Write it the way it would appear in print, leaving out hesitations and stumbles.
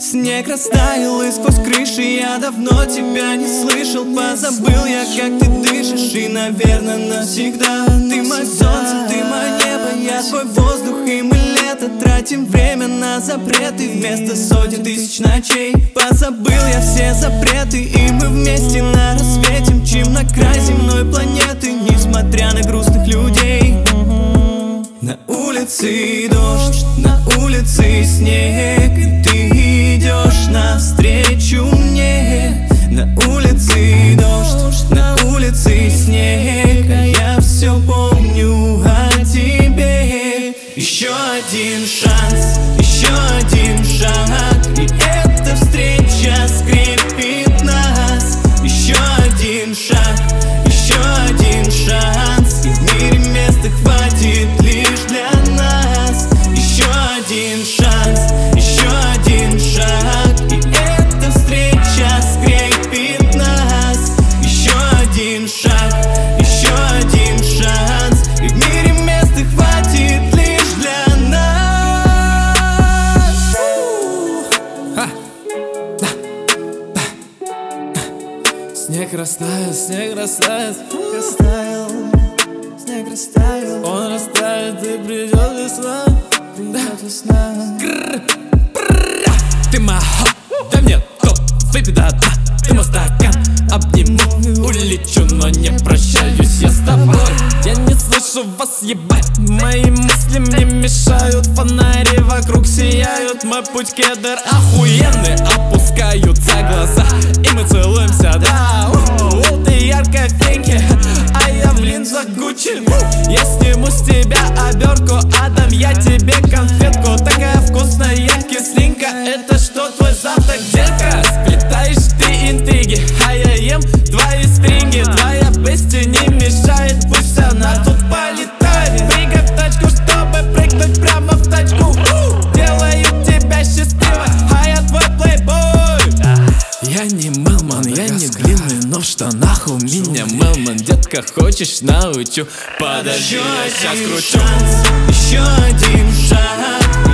Снег растаял, и сквозь крыши я давно тебя не слышал. Позабыл я, как ты дышишь, и, наверное, навсегда. Ты мое солнце, ты мое небо, я твой воздух, и мы лето. Тратим время на запреты вместо сотен тысяч ночей. Позабыл я все запреты, и мы вместе на рассвете мчим на край земной планеты, несмотря на грустных людей. На улице дождь, на улице снег, и ты идешь навстречу мне. На улице дождь, на улице снег, а я все помню о тебе. Еще один шанс, еще один шаг, и эта встреча скрепит нас. Еще один шаг, еще один шанс, и в мире места хватит лишь для нас. Еще один шанс, еще один шаг, и эта встреча скрепит нас. Еще один шаг, еще один шанс, и в мире места хватит лишь для нас. Снег растает, снег растает, снег растаял, он растает, и придет весна, придет весна. Ты моя хоп, дай мне топ, выпей до дна. Ты мой стакан, обниму, улечу, но не прощаюсь я с тобой. Я не слышу вас, ебать, мои мысли мне мешают. Фонари вокруг сияют, мой путь кедр охуенный. Опускаются глаза, и мы целуемся, да. Ты яркая феньки, а я в линзах Гуччи. Я сниму с тебя обертку, отдам я тебе конфетку. Такая вкусная кислинка, это что, твой завтрак, детка? Сплетаешь ты интриги, а я ем твои стринги. Твоя бести не мешает, пусть она тут полетает. Прыгай в тачку, чтобы прыгнуть прямо в тачку. Делаю тебя счастливой, а я твой плейбой. Я не мелман, я не длинный, но в штанах у меня мелман. Детка, хочешь, научу? Подожди, я сейчас кручу. Еще один шаг,